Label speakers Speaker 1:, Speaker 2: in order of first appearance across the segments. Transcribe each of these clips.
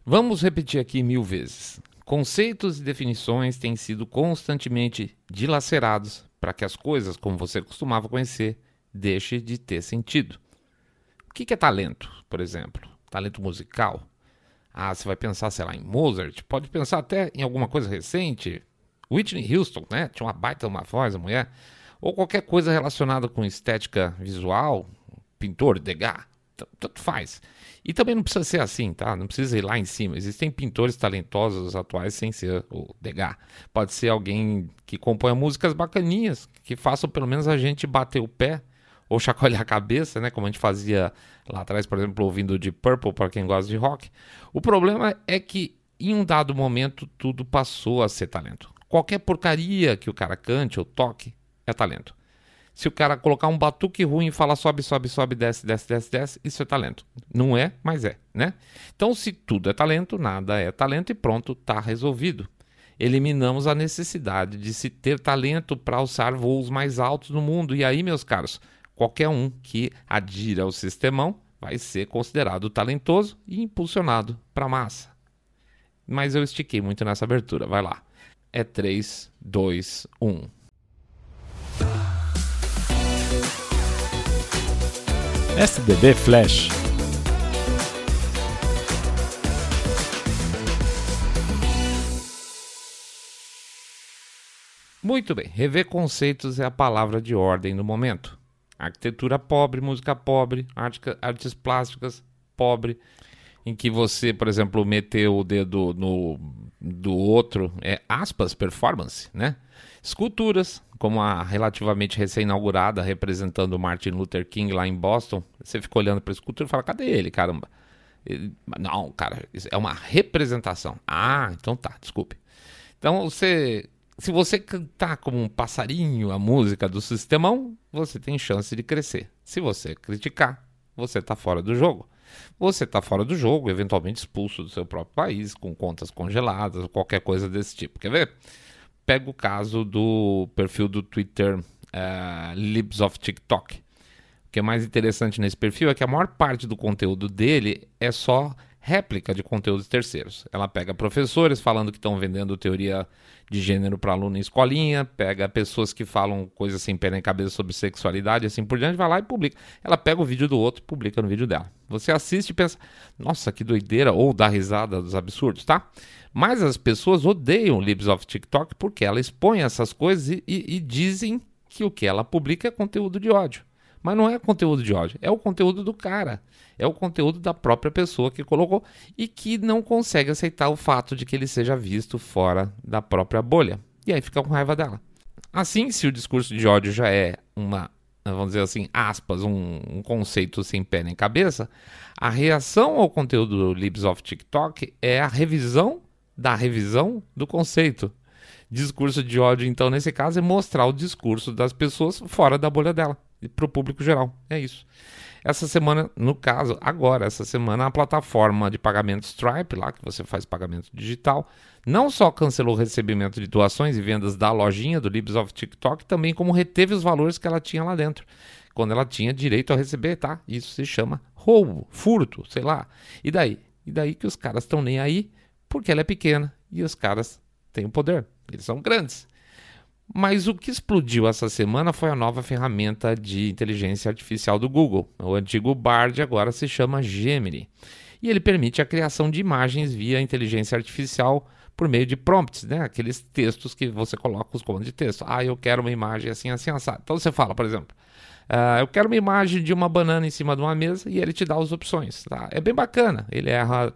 Speaker 1: Vamos repetir aqui 1000 vezes. Conceitos e definições têm sido constantemente dilacerados para que as coisas, como você costumava conhecer, deixem de ter sentido. O que é talento, por exemplo? Talento musical? Você vai pensar, sei lá, em Mozart, pode pensar até em alguma coisa recente. Whitney Houston, né? Tinha uma baita uma voz, a mulher. Ou qualquer coisa relacionada com estética visual, pintor, Degas, tanto faz. E também não precisa ser assim, tá? Não precisa ir lá em cima. Existem pintores talentosos atuais sem ser o Degas. Pode ser alguém que componha músicas bacaninhas, que façam pelo menos a gente bater o pé ou chacoalhar a cabeça, né? Como a gente fazia lá atrás, por exemplo, ouvindo Deep Purple, para quem gosta de rock. O problema é que em um dado momento tudo passou a ser talento. Qualquer porcaria que o cara cante ou toque é talento. Se o cara colocar um batuque ruim e falar sobe, sobe, sobe, desce, desce, desce, desce, isso é talento. Não é, mas é, né? Então, se tudo é talento, nada é talento e pronto, tá resolvido. Eliminamos a necessidade de se ter talento para alçar voos mais altos no mundo. E aí, meus caros, qualquer um que adira ao sistemão vai ser considerado talentoso e impulsionado para a massa. Mas eu estiquei muito nessa abertura, vai lá. É 3, 2, 1.
Speaker 2: SDB Flash.
Speaker 1: Muito bem, rever conceitos é a palavra de ordem no momento. Arquitetura pobre, música pobre, artes plásticas pobre, em que você, por exemplo, meteu o dedo do outro, aspas, performance, né? Esculturas, como a relativamente recém-inaugurada representando Martin Luther King lá em Boston. Você fica olhando para a escultura e fala, cadê ele, caramba? Não, cara, isso é uma representação. Então tá, desculpe. Então, se você cantar como um passarinho a música do sistemão, você tem chance de crescer. Se você criticar, você está fora do jogo. Você está fora do jogo, eventualmente expulso do seu próprio país, com contas congeladas, qualquer coisa desse tipo. Quer ver? Pega o caso do perfil do Twitter Libs of TikTok. O que é mais interessante nesse perfil é que a maior parte do conteúdo dele é só réplica de conteúdos terceiros. Ela pega professores falando que estão vendendo teoria de gênero para aluno em escolinha, pega pessoas que falam coisas sem pé nem cabeça sobre sexualidade e assim por diante, vai lá e publica. Ela pega o vídeo do outro e publica no vídeo dela. Você assiste e pensa, nossa, que doideira, ou dá risada dos absurdos, tá? Mas as pessoas odeiam Libs of TikTok porque ela expõe essas coisas e dizem que o que ela publica é conteúdo de ódio. Mas não é conteúdo de ódio, é o conteúdo do cara. É o conteúdo da própria pessoa que colocou e que não consegue aceitar o fato de que ele seja visto fora da própria bolha. E aí fica com raiva dela. Assim, se o discurso de ódio já é vamos dizer assim, aspas, um conceito sem pé nem cabeça, a reação ao conteúdo do Libs of TikTok é a revisão da revisão do conceito. Discurso de ódio, então, nesse caso, é mostrar o discurso das pessoas fora da bolha dela, para o público geral. É isso. Essa semana, no caso, essa semana, a plataforma de pagamento Stripe, lá que você faz pagamento digital, não só cancelou o recebimento de doações e vendas da lojinha do Libs of TikTok, também como reteve os valores que ela tinha lá dentro, quando ela tinha direito a receber, tá? Isso se chama roubo, furto, sei lá. E daí? E daí que os caras estão nem aí, porque ela é pequena e os caras têm o poder. Eles são grandes. Mas o que explodiu essa semana foi a nova ferramenta de inteligência artificial do Google. O antigo Bard agora se chama Gemini. E ele permite a criação de imagens via inteligência artificial por meio de prompts, né? Aqueles textos que você coloca os comandos de texto. Eu quero uma imagem assim, assim, assado. Então você fala, por exemplo, eu quero uma imagem de uma banana em cima de uma mesa e ele te dá as opções. Tá? É bem bacana. Ele erra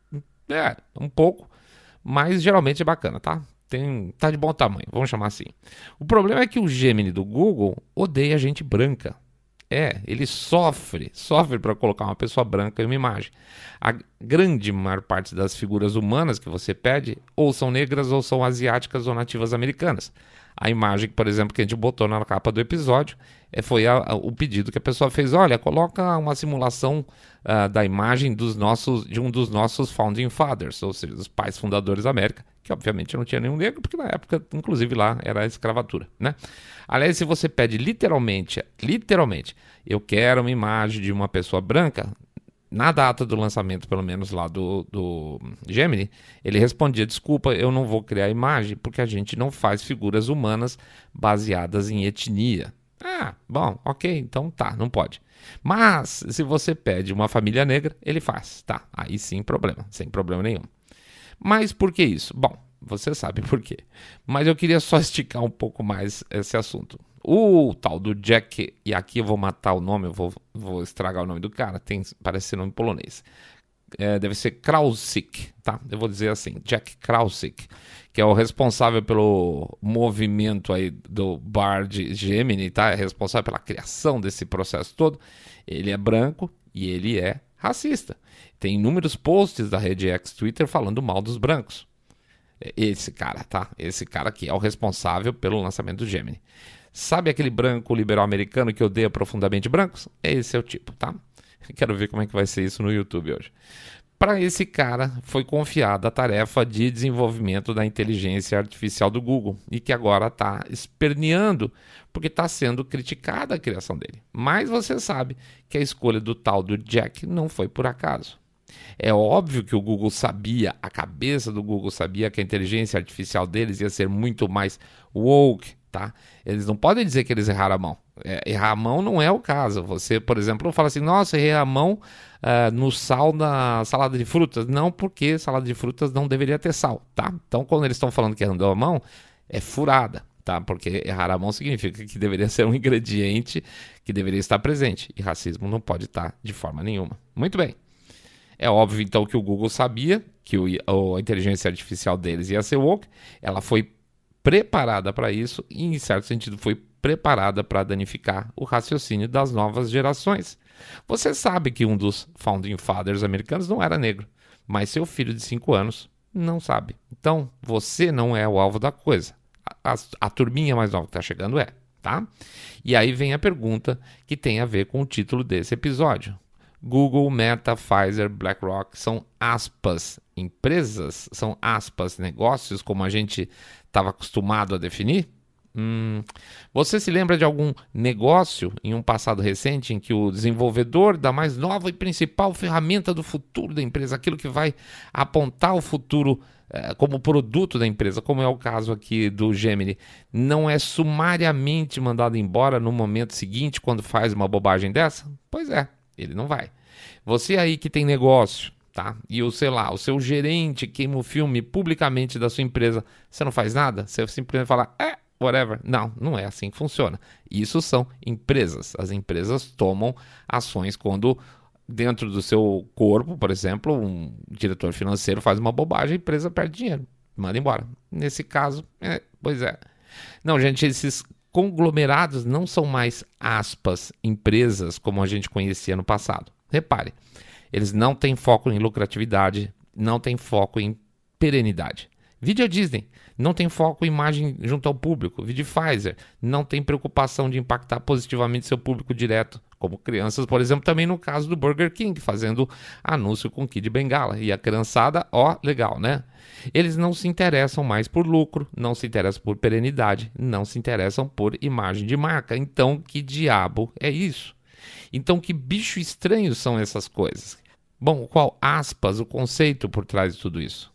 Speaker 1: um pouco, mas geralmente é bacana, tá? Tá de bom tamanho, vamos chamar assim. O problema é que o Gemini do Google odeia gente branca. Ele sofre para colocar uma pessoa branca em uma imagem. A grande maior parte das figuras humanas que você pede ou são negras ou são asiáticas ou nativas americanas. A imagem, por exemplo, que a gente botou na capa do episódio foi o pedido que a pessoa fez. Olha, coloca uma simulação da imagem de um dos nossos Founding Fathers, ou seja, dos pais fundadores da América, que obviamente não tinha nenhum negro, porque na época, inclusive lá, era a escravatura, né? Aliás, se você pede literalmente, eu quero uma imagem de uma pessoa branca, na data do lançamento, pelo menos lá do Gemini, ele respondia: desculpa, eu não vou criar imagem porque a gente não faz figuras humanas baseadas em etnia. Ah, bom, ok, então tá, não pode. Mas se você pede uma família negra, ele faz. Tá, aí sim problema, sem problema nenhum. Mas por que isso? Bom, você sabe por quê. Mas eu queria só esticar um pouco mais esse assunto. O tal do Jack, e aqui eu vou matar o nome, eu vou estragar o nome do cara, parece ser nome polonês. Deve ser Krausik, tá? Eu vou dizer assim, Jack Krausik, que é o responsável pelo movimento aí do Bard Gemini, tá? É responsável pela criação desse processo todo. Ele é branco e ele é racista. Tem inúmeros posts da rede X Twitter falando mal dos brancos. Esse cara, tá? Esse cara que é o responsável pelo lançamento do Gemini. Sabe aquele branco liberal americano que odeia profundamente brancos? Esse é o tipo, tá? Quero ver como é que vai ser isso no YouTube hoje. Para esse cara foi confiada a tarefa de desenvolvimento da inteligência artificial do Google e que agora está esperneando porque está sendo criticada a criação dele. Mas você sabe que a escolha do tal do Jack não foi por acaso. É óbvio que o Google sabia, a cabeça do Google sabia que a inteligência artificial deles ia ser muito mais woke, tá? Eles não podem dizer que eles erraram a mão. Errar a mão não é o caso. Você, por exemplo, fala assim: nossa, errei a mão no sal da salada de frutas. Não, porque salada de frutas não deveria ter sal, tá? Então, quando eles estão falando que andou a mão, é furada, tá? Porque errar a mão significa que deveria ser um ingrediente que deveria estar presente. E racismo não pode estar de forma nenhuma. Muito bem. É óbvio, então, que o Google sabia que a inteligência artificial deles ia ser woke. Ela foi preparada para isso e, em certo sentido, foi preparada para danificar o raciocínio das novas gerações. Você sabe que um dos Founding Fathers americanos não era negro, mas seu filho de 5 anos não sabe. Então, você não é o alvo da coisa. A turminha mais nova que está chegando tá? E aí vem a pergunta que tem a ver com o título desse episódio. Google, Meta, Pfizer, BlackRock são aspas empresas? São aspas negócios, como a gente estava acostumado a definir? Você se lembra de algum negócio em um passado recente em que o desenvolvedor da mais nova e principal ferramenta do futuro da empresa, aquilo que vai apontar o futuro como produto da empresa, como é o caso aqui do Gemini, não é sumariamente mandado embora no momento seguinte quando faz uma bobagem dessa? Pois é. Ele não vai. Você aí que tem negócio, tá? E o seu gerente queima o filme publicamente da sua empresa, você não faz nada? Você simplesmente fala, whatever. Não, não é assim que funciona. Isso são empresas. As empresas tomam ações quando dentro do seu corpo, por exemplo, um diretor financeiro faz uma bobagem, a empresa perde dinheiro, manda embora. Nesse caso, pois é. Não, gente, esses conglomerados não são mais, aspas, empresas como a gente conhecia no passado. Repare, eles não têm foco em lucratividade, não têm foco em perenidade. Vide a Disney, não tem foco em imagem junto ao público. Vide Pfizer, não tem preocupação de impactar positivamente seu público direto, como crianças, por exemplo, também no caso do Burger King, fazendo anúncio com Kid Bengala. E a criançada, legal, né? Eles não se interessam mais por lucro, não se interessam por perenidade, não se interessam por imagem de marca. Então, que diabo é isso? Então, que bicho estranho são essas coisas? Bom, qual aspas, o conceito por trás de tudo isso?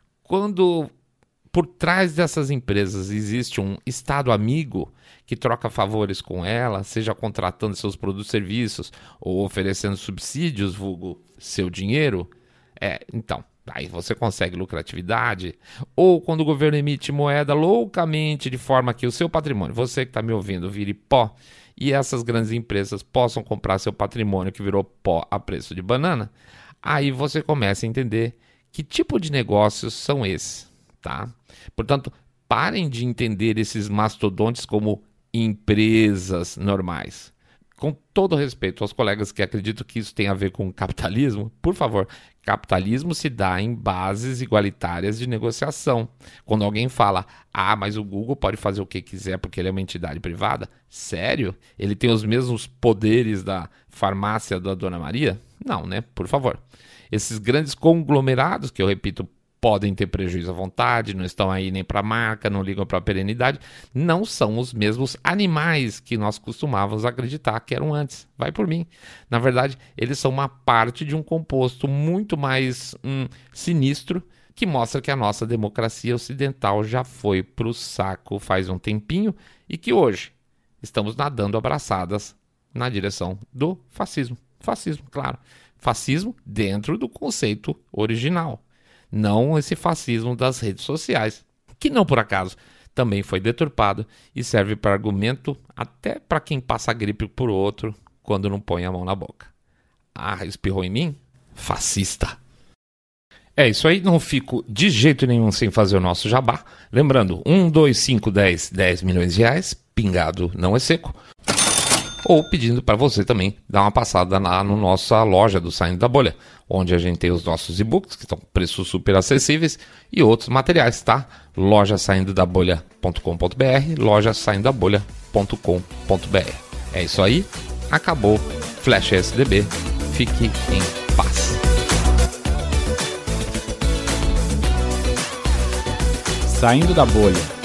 Speaker 1: Quando por trás dessas empresas existe um Estado amigo que troca favores com ela, seja contratando seus produtos e serviços ou oferecendo subsídios, vulgo seu dinheiro, então, aí você consegue lucratividade. Ou quando o governo emite moeda loucamente de forma que o seu patrimônio, você que está me ouvindo, vire pó, e essas grandes empresas possam comprar seu patrimônio que virou pó a preço de banana, aí você começa a entender que tipo de negócios são esses, tá? Portanto, parem de entender esses mastodontes como empresas normais. Com todo respeito aos colegas que acreditam que isso tem a ver com capitalismo, por favor, capitalismo se dá em bases igualitárias de negociação. Quando alguém fala, mas o Google pode fazer o que quiser porque ele é uma entidade privada, sério? Ele tem os mesmos poderes da farmácia da Dona Maria? Não, né? Por favor. Esses grandes conglomerados, que eu repito, podem ter prejuízo à vontade, não estão aí nem para marca, não ligam para a perenidade, não são os mesmos animais que nós costumávamos acreditar que eram antes. Vai por mim. Na verdade, eles são uma parte de um composto muito mais sinistro, que mostra que a nossa democracia ocidental já foi para o saco faz um tempinho e que hoje estamos nadando abraçadas na direção do fascismo. Fascismo, claro. Fascismo dentro do conceito original. Não esse fascismo das redes sociais, que não por acaso também foi deturpado e serve para argumento até para quem passa a gripe por outro quando não põe a mão na boca. Ah, espirrou em mim? Fascista. É isso aí, não fico de jeito nenhum sem fazer o nosso jabá. Lembrando, 1, 2, 5, 10 milhões de reais, pingado não é seco. Ou pedindo para você também dar uma passada na nossa loja do Saindo da Bolha, onde a gente tem os nossos e-books, que estão preços super acessíveis, e outros materiais, tá? lojasaindodabolha.com.br, lojasaindodabolha.com.br. É isso aí, acabou. Flash SDB, fique em paz.
Speaker 2: Saindo da Bolha.